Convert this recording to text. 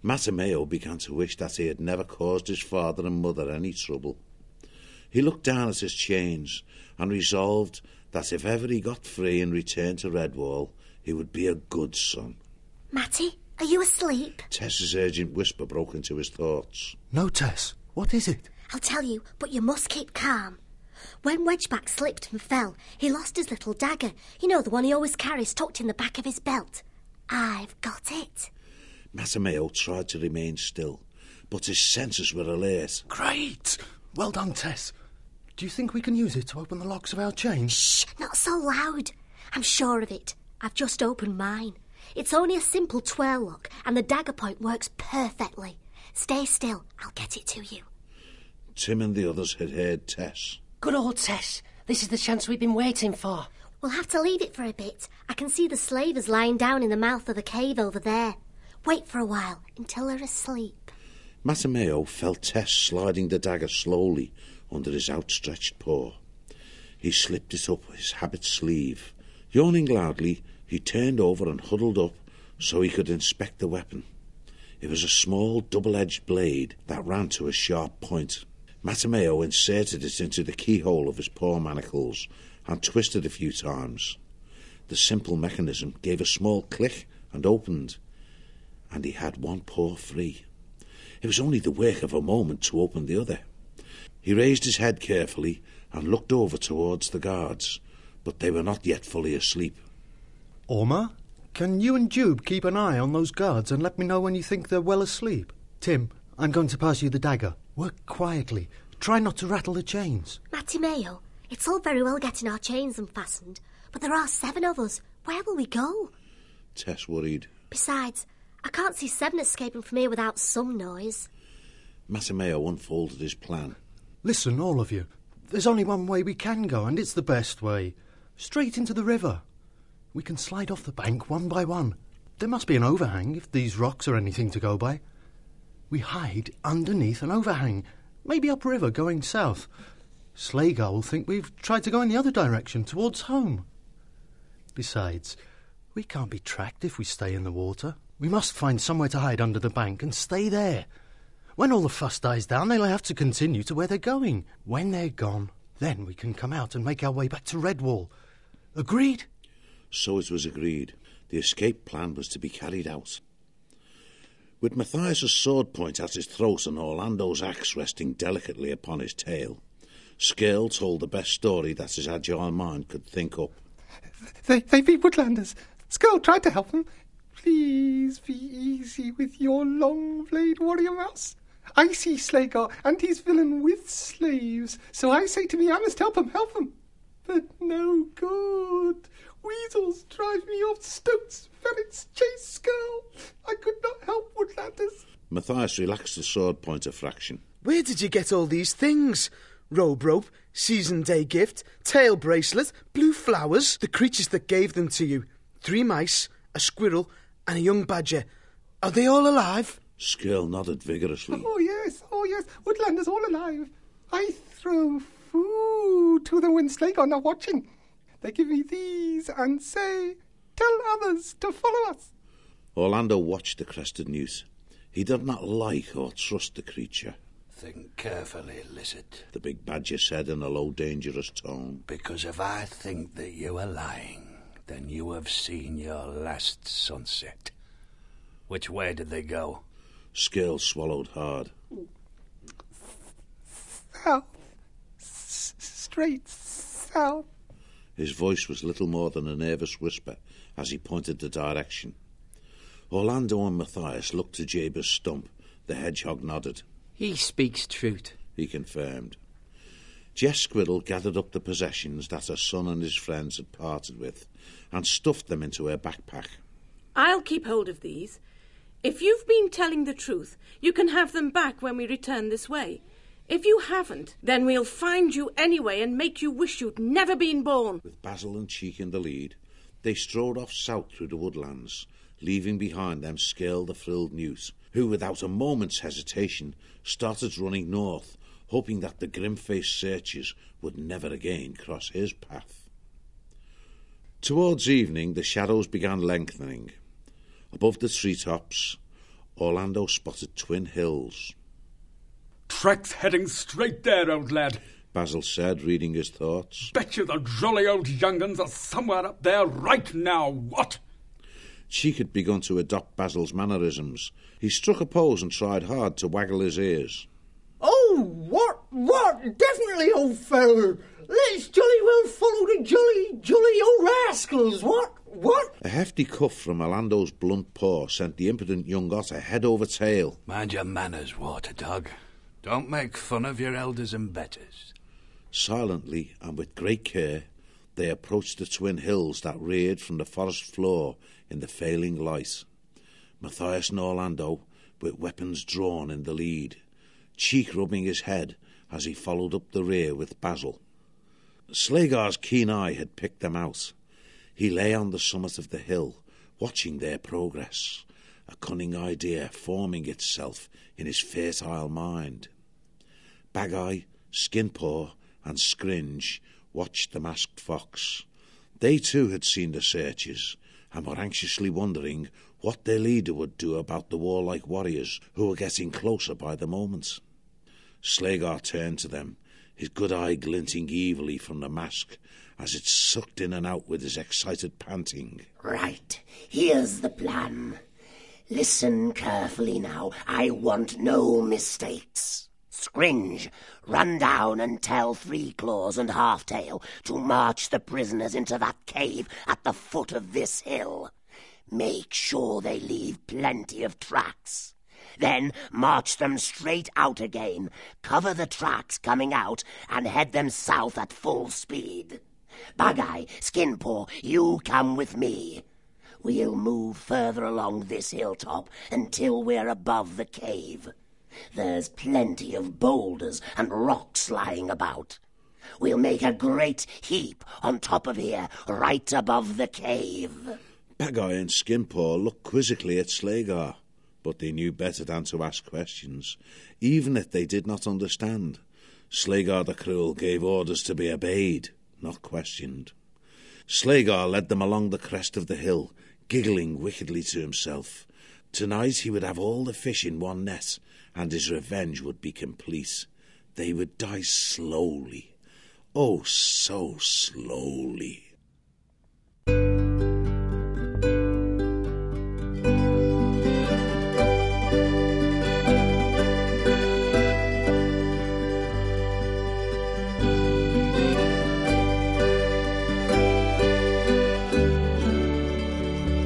Mattimeo began to wish that he had never caused his father and mother any trouble. He looked down at his chains and resolved that if ever he got free and returned to Redwall, he would be a good son. Matty, are you asleep? Tess's urgent whisper broke into his thoughts. No, Tess. What is it? I'll tell you, but you must keep calm. When Wedgeback slipped and fell, he lost his little dagger. You know, the one he always carries tucked in the back of his belt. I've got it. Mattimeo tried to remain still, but his senses were alert. Great! Well done, Tess. Do you think we can use it to open the locks of our chains? Shh, not so loud. I'm sure of it. I've just opened mine. It's only a simple twirl lock, and the dagger point works perfectly. Stay still, I'll get it to you. Tim and the others had heard Tess. Good old Tess. This is the chance we've been waiting for. We'll have to leave it for a bit. I can see the slavers lying down in the mouth of the cave over there. Wait for a while, until they're asleep. Mattimeo felt Tess sliding the dagger slowly under his outstretched paw. He slipped it up his habit sleeve. Yawning loudly, he turned over and huddled up so he could inspect the weapon. It was a small double-edged blade that ran to a sharp point. Mattimeo inserted it into the keyhole of his paw manacles and twisted a few times. The simple mechanism gave a small click and opened, and he had one paw free. It was only the work of a moment to open the other. He raised his head carefully and looked over towards the guards, but they were not yet fully asleep. Orma, can you and Jube keep an eye on those guards and let me know when you think they're well asleep? Tim, I'm going to pass you the dagger. Work quietly. Try not to rattle the chains. Mattimeo, it's all very well getting our chains unfastened, but there are 7 of us. Where will we go? Tess worried. Besides, I can't see 7 escaping from here without some noise. Mattimeo unfolded his plan. Listen, all of you. There's only one way we can go, and it's the best way. Straight into the river. We can slide off the bank one by one. There must be an overhang if these rocks are anything to go by. We hide underneath an overhang, maybe upriver going south. Slagar will think we've tried to go in the other direction, towards home. Besides, we can't be tracked if we stay in the water. We must find somewhere to hide under the bank and stay there. When all the fuss dies down, they'll have to continue to where they're going. When they're gone, then we can come out and make our way back to Redwall. Agreed? So it was agreed. The escape plan was to be carried out. With Matthias's sword point at his throat and Orlando's axe resting delicately upon his tail, Skirl told the best story that his agile mind could think up. They be woodlanders. Skirl tried to help them. Please be easy with your long-blade warrior mouse. I see Slagar and his villain with slaves, so I say to me I must help him. But no good. Weasels drive me off stoats, ferrets chase Skirl. I could not help woodlanders. Matthias relaxed the sword point a fraction. Where did you get all these things? Robe rope, season day gift, tail bracelet, blue flowers, the creatures that gave them to you. 3 mice, a squirrel, and a young badger. Are they all alive? Skirl nodded vigorously. Oh yes, woodlanders all alive. I throw food to them when Slagar are not watching. They give me these and say, tell others to follow us. Orlando watched the crested newt. He did not like or trust the creature. Think carefully, lizard, the big badger said in a low, dangerous tone. Because if I think that you are lying, then you have seen your last sunset. Which way did they go? Skirl swallowed hard. South. Straight south. His voice was little more than a nervous whisper as he pointed the direction. Orlando and Matthias looked to Jabez Stump. The hedgehog nodded. He speaks truth, he confirmed. Jess Squirrel gathered up the possessions that her son and his friends had parted with and stuffed them into her backpack. I'll keep hold of these. If you've been telling the truth, you can have them back when we return this way. If you haven't, then we'll find you anyway and make you wish you'd never been born. With Basil and Cheek in the lead, they strode off south through the woodlands, leaving behind them Skirl the frilled newt, who, without a moment's hesitation, started running north, hoping that the grim-faced searchers would never again cross his path. Towards evening, the shadows began lengthening. Above the treetops, Orlando spotted twin hills. Track's heading straight there, old lad. Basil said, reading his thoughts. Bet you the jolly old young uns are somewhere up there right now, what? Cheek had begun to adopt Basil's mannerisms. He struck a pose and tried hard to waggle his ears. Oh, what? Definitely, old feller. Let's jolly well follow the jolly old rascals, what? A hefty cuff from Orlando's blunt paw sent the impotent young otter head over tail. Mind your manners, water dog. Don't make fun of your elders and betters. Silently and with great care, they approached the twin hills that reared from the forest floor in the failing light. Matthias and Orlando, with weapons drawn, in the lead, Cheek rubbing his head as he followed up the rear with Basil. Slagar's keen eye had picked them out. He lay on the summit of the hill, watching their progress, a cunning idea forming itself in his fertile mind. Bag-Eye, Skinpaw, and Scringe watched the masked fox. They too had seen the searchers, and were anxiously wondering what their leader would do about the warlike warriors who were getting closer by the moment. Slagar turned to them, his good eye glinting evilly from the mask as it sucked in and out with his excited panting. Right, here's the plan. Listen carefully now. I want no mistakes. Scringe, run down and tell Three Claws and Half-Tail to march the prisoners into that cave at the foot of this hill. Make sure they leave plenty of tracks. Then march them straight out again, cover the tracks coming out, and head them south at full speed. Bag-Eye, Skinpaw, you come with me. We'll move further along this hilltop until we're above the cave. There's plenty of boulders and rocks lying about. We'll make a great heap on top of here, right above the cave. Bag-Eye and Skinpaw looked quizzically at Slagar, but they knew better than to ask questions, even if they did not understand. Slagar the Cruel gave orders to be obeyed, not questioned. Slagar led them along the crest of the hill, giggling wickedly to himself. Tonight he would have all the fish in one net, and his revenge would be complete. They would die slowly. Oh, so slowly.